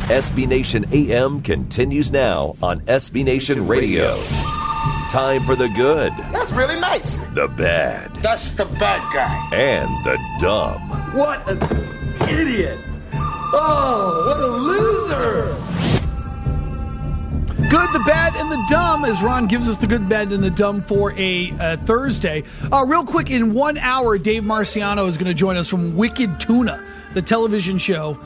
SB Nation AM continues now on SB Nation Radio. Time for the good. That's really nice. The bad. That's the bad guy. And the dumb. What an idiot. Oh, what a loser. Good, the bad, and the dumb, as Ron gives us the good, bad, and the dumb for a Thursday. Real quick, in 1 hour, Dave Marciano is going to join us from Wicked Tuna, the television show.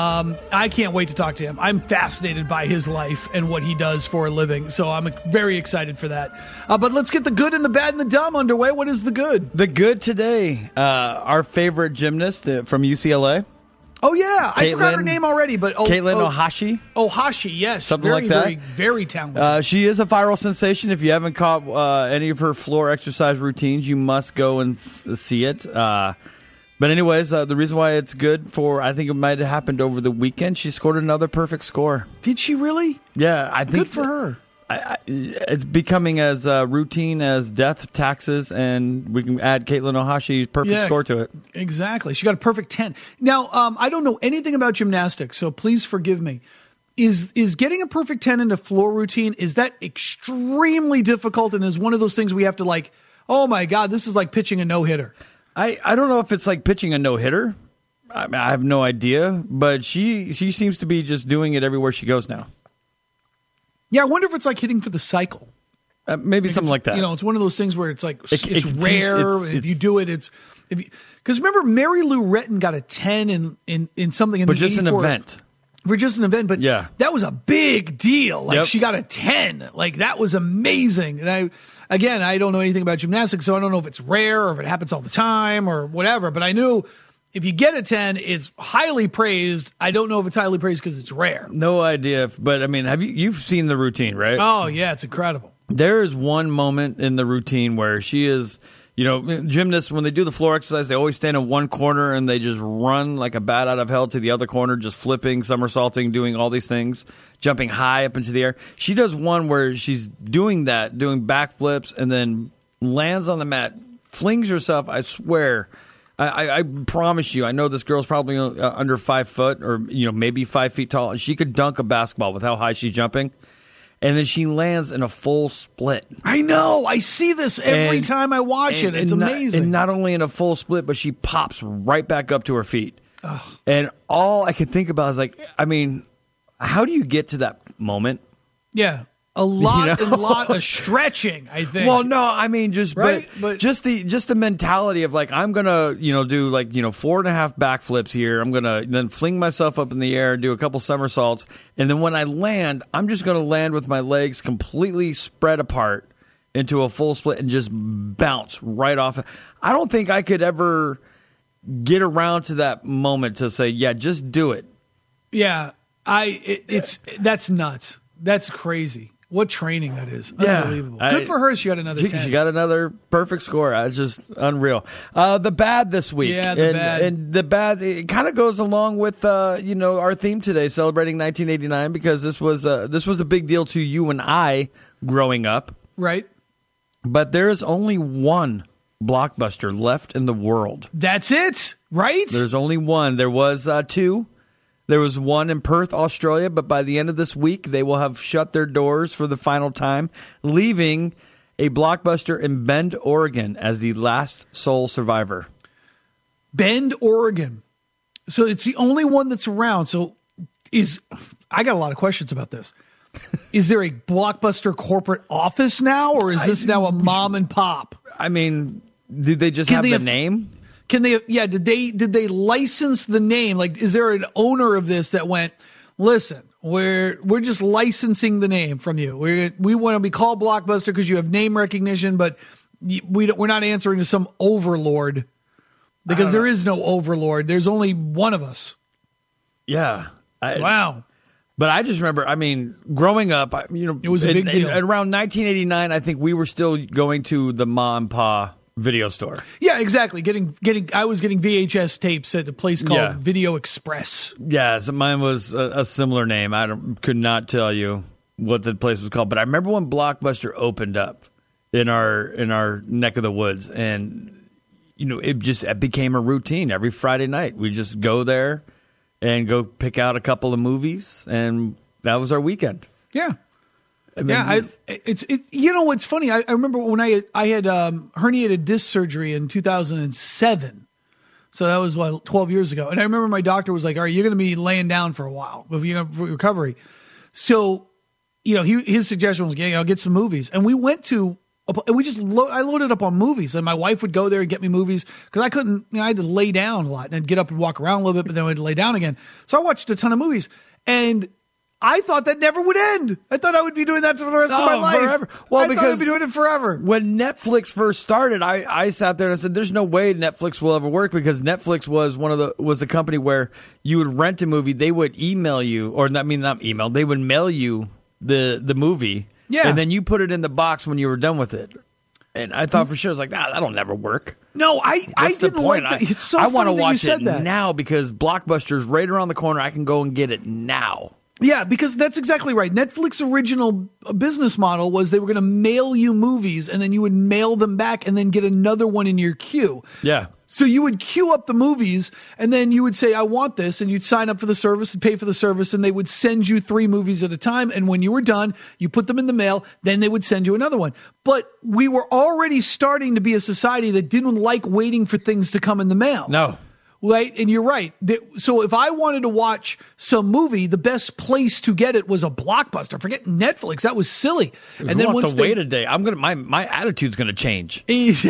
I can't wait to talk to him. I'm fascinated by his life and what he does for a living, so I'm very excited for that. But let's get the good and the bad and the dumb underway. What is the good? The good today, our favorite gymnast from UCLA. Oh, yeah. I forgot her name already, but Caitlin Ohashi. Ohashi, yes. Something like that. Very, very talented. She is a viral sensation. If you haven't caught any of her floor exercise routines, you must go and see it. But anyways, the reason why it's good I think it might have happened over the weekend, she scored another perfect score. Did she really? Yeah, I think. Good for her. It's becoming as routine as death, taxes, and we can add Caitlin Ohashi's perfect score to it. Exactly. She got a perfect 10. Now, I don't know anything about gymnastics, so please forgive me. Is getting a perfect 10 in a floor routine, is that extremely difficult and is one of those things we have to like, oh my God, this is like pitching a no-hitter? I don't know if it's like pitching a no-hitter. I have no idea, but she seems to be just doing it everywhere she goes now. Yeah, I wonder if it's like hitting for the cycle. Maybe something like that. You know, it's one of those things where it's like it's rare. If you do it, because remember Mary Lou Retton got a 10 in something in but the just 84, an event. For just an event, but yeah, that was a big deal. Like yep. She got a 10. Like that was amazing. And I don't know anything about gymnastics, so I don't know if it's rare or if it happens all the time or whatever. But I knew if you get a 10, it's highly praised. I don't know if it's highly praised because it's rare. No idea. But I mean, you've seen the routine, right? Oh yeah, it's incredible. There is one moment in the routine where she is, gymnasts, when they do the floor exercise, they always stand in one corner and they just run like a bat out of hell to the other corner, just flipping, somersaulting, doing all these things, jumping high up into the air. She does one where she's doing backflips and then lands on the mat, flings herself, I swear. I promise you, I know this girl's probably under 5 foot or, maybe 5 feet tall. And she could dunk a basketball with how high she's jumping. And then she lands in a full split. I know. I see this every time I watch it. It's amazing. And not only in a full split, but she pops right back up to her feet. Ugh. And all I could think about is how do you get to that moment? Yeah. A lot of stretching, I think. Well, no, I mean right? but just the mentality of I'm gonna do 4.5 backflips here. I'm gonna then fling myself up in the air, do a couple somersaults, and then when I land, I'm just gonna land with my legs completely spread apart into a full split and just bounce right off. I don't think I could ever get around to that moment to say, yeah, just do it. Yeah, that's nuts. That's crazy. What training that is. Yeah. Unbelievable. Good for her. She got another 10. She got another perfect score. It's just unreal. The bad this week. Yeah, bad. And the bad, it kind of goes along with, our theme today, celebrating 1989, because this was a big deal to you and I growing up. Right. But there is only one Blockbuster left in the world. That's it, right? There's only one. There was two. There was one in Perth, Australia, but by the end of this week, they will have shut their doors for the final time, leaving a Blockbuster in Bend, Oregon as the last sole survivor. Bend, Oregon. So it's the only one that's around. So I got a lot of questions about this. Is there a Blockbuster corporate office now, or is this now a mom and pop? I mean, did they just have the name? Can they? Yeah. Did they license the name? Like, is there an owner of this that went, listen, we're just licensing the name from you. We want to be called Blockbuster because you have name recognition, but we're not answering to some overlord because there is no overlord. There's only one of us. Yeah. Wow. But I just remember, growing up, it was a big deal. Around 1989, I think we were still going to the Ma and Pa video store. Yeah, exactly. I was getting VHS tapes at a place called Video Express. Yeah, so mine was a similar name. Could not tell you what the place was called, but I remember when Blockbuster opened up in our neck of the woods, and it became a routine every Friday night. We just go there, and go pick out a couple of movies, and that was our weekend. Yeah. I mean, You know what's funny? I remember when I had herniated disc surgery in 2007. So that was 12 years ago. And I remember my doctor was like, "All right, you're going to be laying down for a while for recovery." So, his suggestion was, get some movies, and we went to. And I loaded up on movies, and my wife would go there and get me movies because I couldn't. I had to lay down a lot, and I'd get up and walk around a little bit, but then I had to lay down again. So I watched a ton of movies, and I thought that never would end. I thought I would be doing that for the rest of my life. Forever. Well, I thought I'd be doing it forever. When Netflix first started, I sat there and I said, "There's no way Netflix will ever work," because Netflix was the company where you would rent a movie, they would email you, or not email, they would mail you the movie, and then you put it in the box when you were done with it. And I thought for sure, I was like, that'll never work. No, I didn't like that. It's so I want to funny that watch you said it that. now because Blockbuster's right around the corner. I can go and get it now. Yeah, because that's exactly right. Netflix's original business model was they were going to mail you movies, and then you would mail them back and then get another one in your queue. Yeah. So you would queue up the movies, and then you would say, "I want this," and you'd sign up for the service and pay for the service, and they would send you 3 movies at a time. And when you were done, you put them in the mail, then they would send you another one. But we were already starting to be a society that didn't like waiting for things to come in the mail. No. Right, and you're right. So if I wanted to watch some movie, the best place to get it was a Blockbuster. Forget Netflix; that was silly. And then once wait a day, my attitude's gonna change.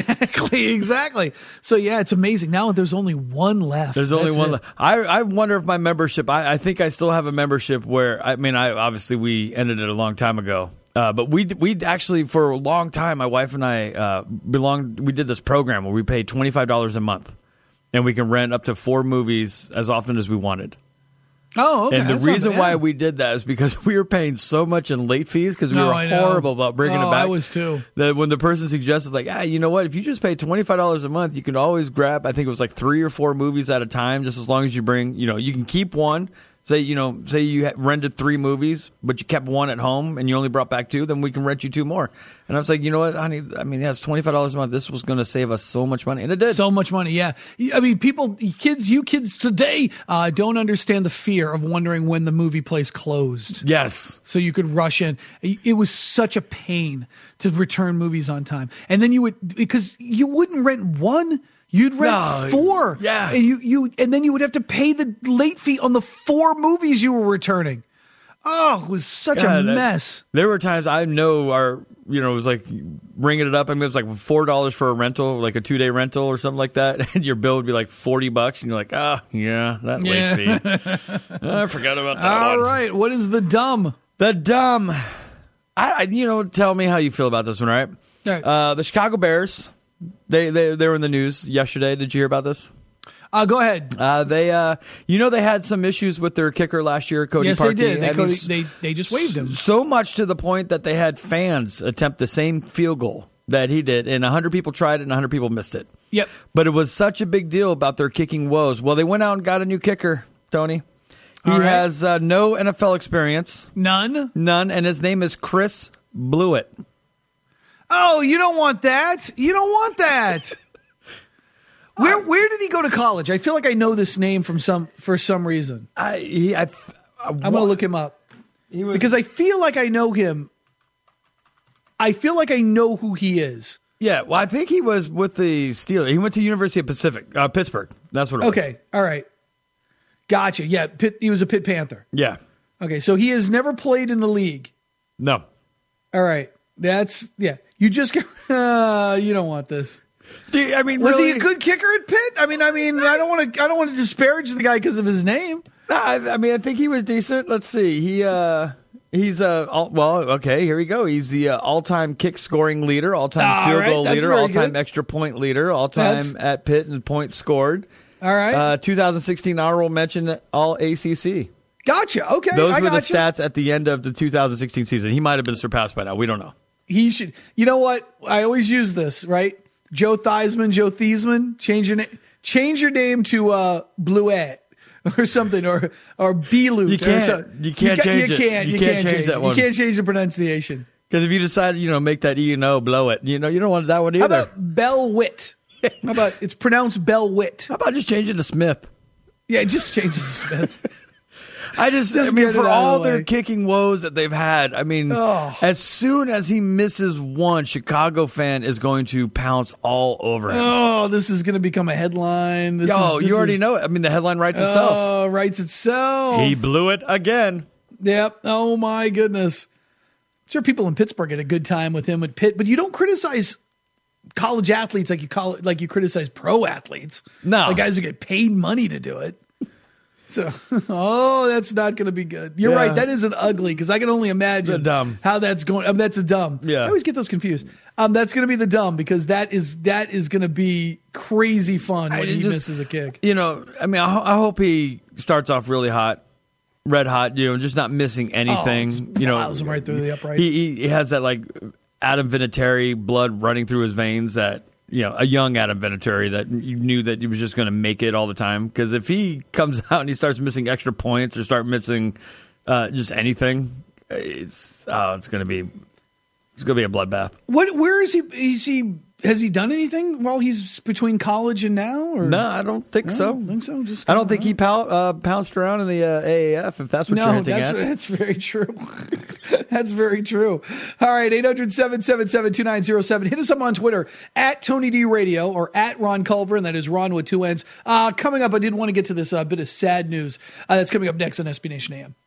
Exactly. So yeah, it's amazing. Now there's only one left. There's only one left. I wonder if my membership. I think I still have a membership where obviously we ended it a long time ago. But we actually for a long time, my wife and I we did this program where we paid $25 a month. And we can rent up to 4 movies as often as we wanted. Oh, okay. And the reason why we did that is because we were paying so much in late fees because we were horrible about bringing it back. I was too. That when the person suggested, like, you know what? If you just pay $25 a month, you can always grab, I think it was like 3 or 4 movies at a time, just as long as you bring, you can keep one. Say you rented 3 movies, but you kept 1 at home and you only brought back 2, then we can rent you 2 more. And I was like, you know what, honey? It's $25 a month. This was going to save us so much money. And it did. So much money, yeah. You kids today don't understand the fear of wondering when the movie place closed. Yes. So you could rush in. It was such a pain to return movies on time. And then because you wouldn't rent 1. You'd rent 4, yeah, and then you would have to pay the late fee on the 4 movies you were returning. Oh, it was such a mess. There were times I know it was like ringing it up. It was like $4 for a rental, like a 2-day rental or something like that, and your bill would be like $40, and you're like, that late fee. I forgot about that. All right, what is the dumb? The dumb. Tell me how you feel about this one, all right? The Chicago Bears. They were in the news yesterday. Did you hear about this? Go ahead. They had some issues with their kicker last year, Cody Parkey. Yes, they did. They just waived him. So much to the point that they had fans attempt the same field goal that he did, and 100 people tried it and 100 people missed it. Yep. But it was such a big deal about their kicking woes. Well, they went out and got a new kicker, Tony. He has no NFL experience. None, and his name is Chris Blewett. Oh, you don't want that. You don't want that. Where did he go to college? I feel like I know this name for some reason. I'm going to look him up because I feel like I know him. I feel like I know who he is. Yeah, well, I think he was with the Steelers. He went to University of Pittsburgh. That's what it was. Okay, all right. Gotcha. Yeah, he was a Pitt Panther. Yeah. Okay, so he has never played in the league. No. All right. You just you don't want this. Was he a good kicker at Pitt? I don't want to disparage the guy because of his name. I think he was decent. Let's see. He's okay, here we go. He's the all-time kick scoring leader, all-time field goal leader, all-time extra point leader, all-time at Pitt and points scored. All right. 2016 honorable mention all ACC. Gotcha. Okay. Those were the stats at the end of the 2016 season. He might have been surpassed by now. We don't know. He should. You know what? I always use this, right? Joe Theismann, change your name to Bluet or something, or B-Loot. You can't change it. You can't change that one. You can't change the pronunciation. Because if you decide, make that blow it. You don't want that one either. How about Bell-Witt? How about it's pronounced Bell-Witt? How about just change it to Smith? Yeah, just changes Smith. I mean, for all their way. kicking woes that they've had, I mean, as soon as he misses one, Chicago fan is going to pounce all over him. Oh, this is going to become a headline. You already know it. I mean, the headline writes itself. Oh, writes itself. He blew it again. Yep. Oh, my goodness. I'm sure people in Pittsburgh had a good time with him at Pitt, but you don't criticize college athletes like you criticize pro athletes. No. The guys who get paid money to do it. So, that's not going to be good. You're right. That isn't ugly because I can only imagine how that's going. That's a dumb. Yeah. I always get those confused. That's going to be the dumb because that is going to be crazy fun when he misses a kick. You know, I mean, I hope he starts off really hot, red hot. You know, just not missing anything. Plows him right through the uprights. He has that like Adam Vinatieri blood running through his veins that. You know, a young Adam Vinatieri that you knew that he was just going to make it all the time. Because if he comes out and he starts missing extra points or start missing just anything, it's going to be a bloodbath. Where is he? Has he done anything while he's between college and now? Or? No, I don't think so. I don't think so. I don't think he pounced around in the AAF, if that's what you're hinting at. That's very true. That's very true. All right, 800-777-2907. Hit us up on Twitter, at Tony D Radio or at Ron Culver, and that is Ron with 2 N's. Coming up, I did want to get to this bit of sad news that's coming up next on SB Nation AM.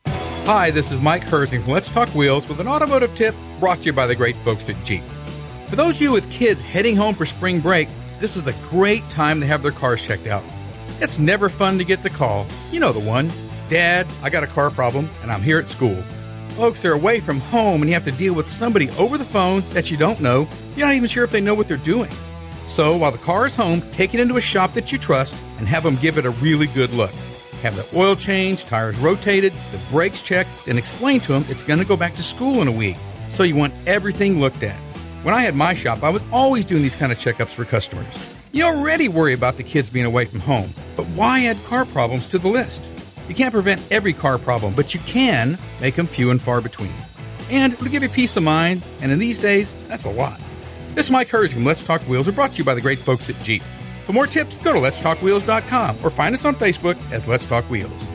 Hi, this is Mike Herzing from Let's Talk Wheels with an automotive tip brought to you by the great folks at Jeep. For those of you with kids heading home for spring break, this is a great time to have their cars checked out. It's never fun to get the call. You know the one. Dad, I got a car problem, and I'm here at school. Folks, they're away from home, and you have to deal with somebody over the phone that you don't know. You're not even sure if they know what they're doing. So while the car is home, take it into a shop that you trust and have them give it a really good look. Have the oil changed, tires rotated, the brakes checked, and explain to them it's going to go back to school in a week. So you want everything looked at. When I had my shop, I was always doing these kind of checkups for customers. You already worry about the kids being away from home, but why add car problems to the list? You can't prevent every car problem, but you can make them few and far between. And it'll give you peace of mind, and in these days, that's a lot. This is Mike Herzing from Let's Talk Wheels, brought to you by the great folks at Jeep. For more tips, go to letstalkwheels.com or find us on Facebook as Let's Talk Wheels.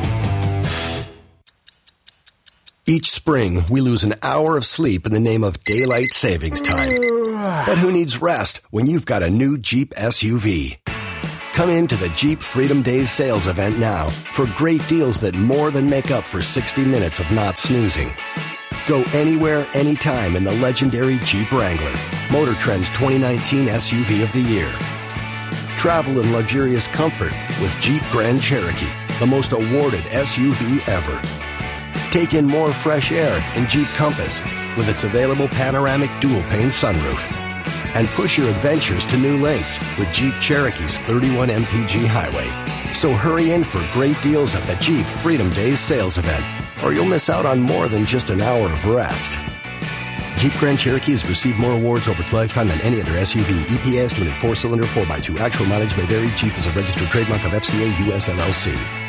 Each spring, we lose an hour of sleep in the name of daylight savings time. But who needs rest when you've got a new Jeep SUV? Come into the Jeep Freedom Days sales event now for great deals that more than make up for 60 minutes of not snoozing. Go anywhere, anytime in the legendary Jeep Wrangler, Motor Trend's 2019 SUV of the year. Travel in luxurious comfort with Jeep Grand Cherokee, the most awarded SUV ever. Take in more fresh air in Jeep Compass with its available panoramic dual-pane sunroof. And push your adventures to new lengths with Jeep Cherokee's 31 mpg highway. So hurry in for great deals at the Jeep Freedom Days sales event, or you'll miss out on more than just an hour of rest. Jeep Grand Cherokee has received more awards over its lifetime than any other SUV. EPA estimated 4-cylinder 4x2. Actual mileage may vary. Jeep is a registered trademark of FCA US LLC.